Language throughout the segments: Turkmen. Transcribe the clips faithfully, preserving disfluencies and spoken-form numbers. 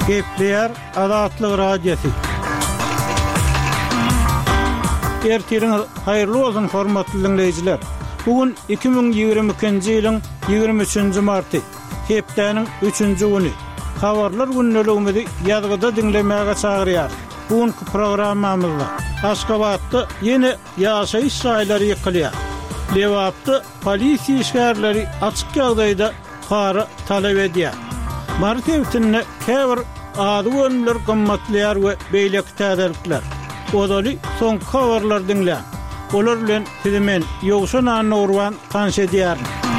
Kepler Adatlyk radiosu. Ertiriniz hayırlı olsun hormatly dinleyijiler. Bugün iki bin ýigirme ikinji ýylyň ýigirme üçünji marty, hepdeniň üçünji güni. Habarlar günneligimizi ýazgyda dinlemäge çagyrýar. Bugünkü programmamyzda Aşgabatda ýene ýaşaýyş şaýlary ýykylýar. Lewapda polisiýa işgärleri açyk ýagdaýda para talep edýär. Martewtinde käbir ady önler gymmatlyar we beýlek täzelikler. Odaly soň habarlar dinlä. Olar bilen sizimen ýogşan anurwan tanşy edýär.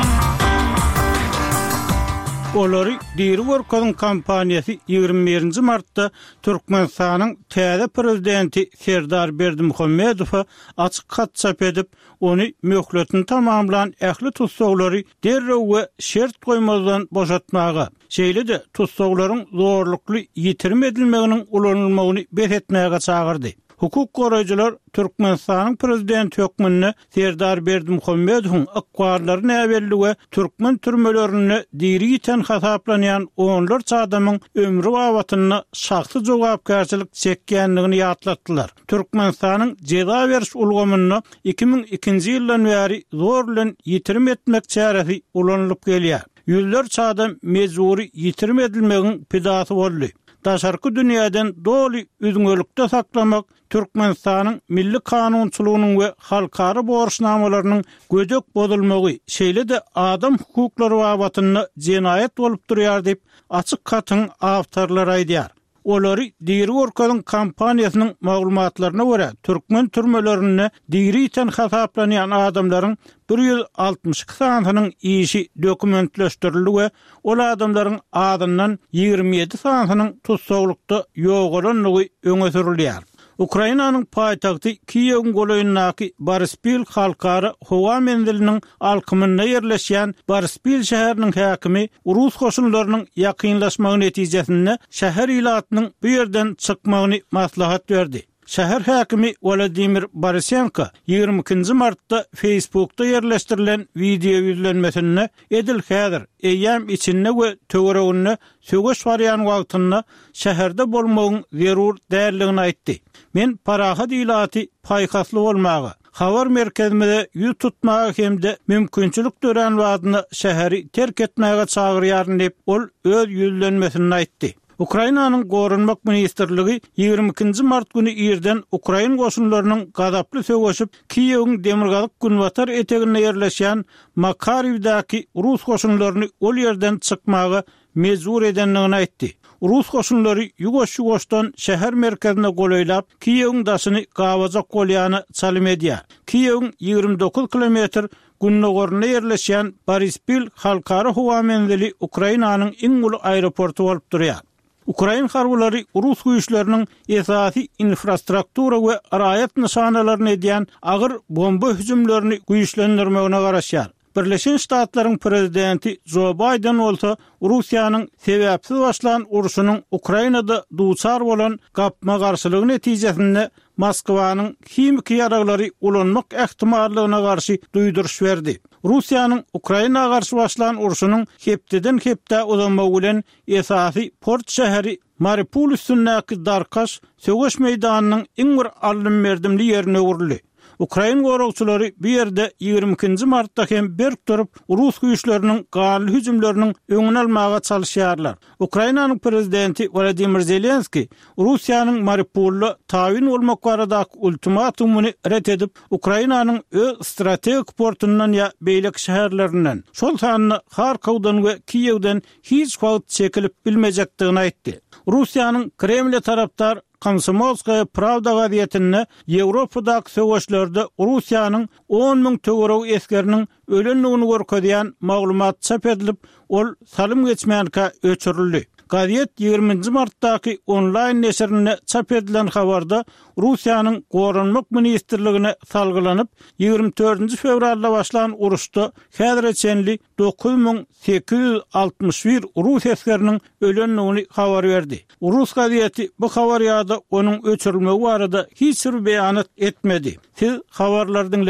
Olary Diri Work'un kampaniýasy ýigirme birinji martda Türkmenistanyň täze prezidenti Serdar Berdimuhammedowa açyk hat çap edip, ony möhletini tamamlanan ähli tutsaglary derrew we şert goýmazdan boşatmaga, şeýle-de tutsaklaryň zorlukly ýitirme edilmeginiň ulanylmagyny bethetmäge çagyrdy. Hukuk goraýjylar Türkmenistanyň prezidenti hökmüne Serdar Berdimuhammedowyň akwarlaryny äwelli we türkmen türmelerini diri ýiten hasaplanýan onlarça adamyň ömrü wabatyny şahsy jogapkärçilik çekýänligini ýatlatdylar. Türkmenistanyň jeza beriş ulgamyny iki bin ikinji ýyldan bäri zor bilen ýitirme etmek çäresi ulanylyp gelýär. Ýüzlerçe adam mejburi ýitirme edilmegiň pidasy boldy. Daşarky dünýäden doly üzüňelikde saklamak Türkmenistanyň milli kanunçylygynyň we halkara borçnamalarynyň gödek bozulmagy, şeýle-de adam hukuklary wabatyny jenaýet bolup durýar diýip açyk hatyň awtorlary aýdýar. Olary Diri Work'un kampaniýasynyň maglumatlaryna görä, türkmen türmelerini diri ýeten hasaplanýan adamlaryň bir ýüz altymyş iki sanynyň işi dokumentleşdirildi we ol adamlaryň adyndan ýigirme ýedi sanynyň tutsaglykda ýogalanlygy öňe sürilýär. Ukrainanyň paýtagty Kiýewiň goýundaky Boryspil halkara howa mendiliniň alkymynda ýerleşýän Boryspil şäheriniň häkimi Rus goşunlarynyň ýakynlaşmagy netijesinde şäher ilatynyň bu ýerden çykmagyny maslahat berdi. Şäher häkimi Vladimir Borisenko ýigirme ikinji martda Facebook'ta ýerleşdirilen video ýüzlenmesinde edil häzir eýýäm içinde we töwereginde sögeş barýan wagtynda şäherde bolmagyň zerur därligini aýtdy. Men parahat ilaty paýhasly bolmagy, habar merkezinde ýüz tutmagy hemde mümkinçilik dören wadyny şäheri terk etmäge çagyrýaryn diýip ol öz ýüzlenmesinde aýtdy. Ukrainanyň Gorunmak ministrligi ýigirme ikinji mart güni ýerden Ukrain goşunlarynyň gazaply sögeşip Kiýewiň demirgazyk günbatar etegine ýerleşýän Makarivdaky Rus goşunlaryny ol ýerden çykmagy mejbur edenligini aýtdy. Rus goşunlary ýugoş-ýugoşdan şäher merkezine golaýlap Kiýewiň daşyny gawajak bolýany çalym edýär. Kiýewiň ýigirme dokuz kilometr günnogoruna ýerleşýän Boryspil halkara howa mendili Ukrainanyň iň uly aeroportu bolup durýar. Ukrain harwlary Rus güýçleriniň esasy infrastruktura we raýat nişanalaryny edýän agyr bomba hüjümlerini güýçlendirmegine garaşýar. Birleşen Ştatlaryň prezidenti Joe Biden bolsa Russiýanyň sebäpsiz başlanan uruşynyň Ukrainada duçar bolan gapma garşylygy netijesinde Moskwanyň himiki ýaraglary ulanmak ähtimallygyna garşy duýduruş berdi. Russiýanyň Ukraina garşy başlanan uruşynyň hepdeden hepde uzanmagy bilen esasy port şäheri Mariupol üstündäki Darkaş sögeş meýdanynyň iň bir allym berdimli ýerine urildi. Ukrain goragçylary bu ýerde ýigirme ikinji martda hem berk durup Rus güýçleriniň galy hüjümleriniň öňüni almaga çalyşýarlar. Ukrainanyň prezidenti Volodymyr Zelenski Russiýanyň Mariupolda tawin bolmak baradaky ultimatumyny ret edip Ukrainanyň öz strategik portundan ýa beýlek şäherlerinden şol sanyny Harkowdan we Kiýewden hiç wagt çekilip bilmejekdigini aýtdy. Russiýanyň Kreml taraptar Komsomolskaya Pravda gazetinde Ýewropadaky sögeşlerde Russiýanyň on miň töwereg eskeriniň ölenligini görkezýän maglumat çap edilip, ol salym geçmänkä öçürildi. Gazet ýigirminji martdaky online neşrine çap edilen habarda Russiýanyň Gorunmak ministrligine salgylanyp ýigirme dördünji fevralda başlanan uruşda häzirçenli dokuz miň sekiz ýüz altymyş bir Rus eskeriniň ölenligini habar berdi. Rus gazeti bu habar ýa-da onuň öçürilmegi barada hiç bir beýanat etmedi. Siz habarlardan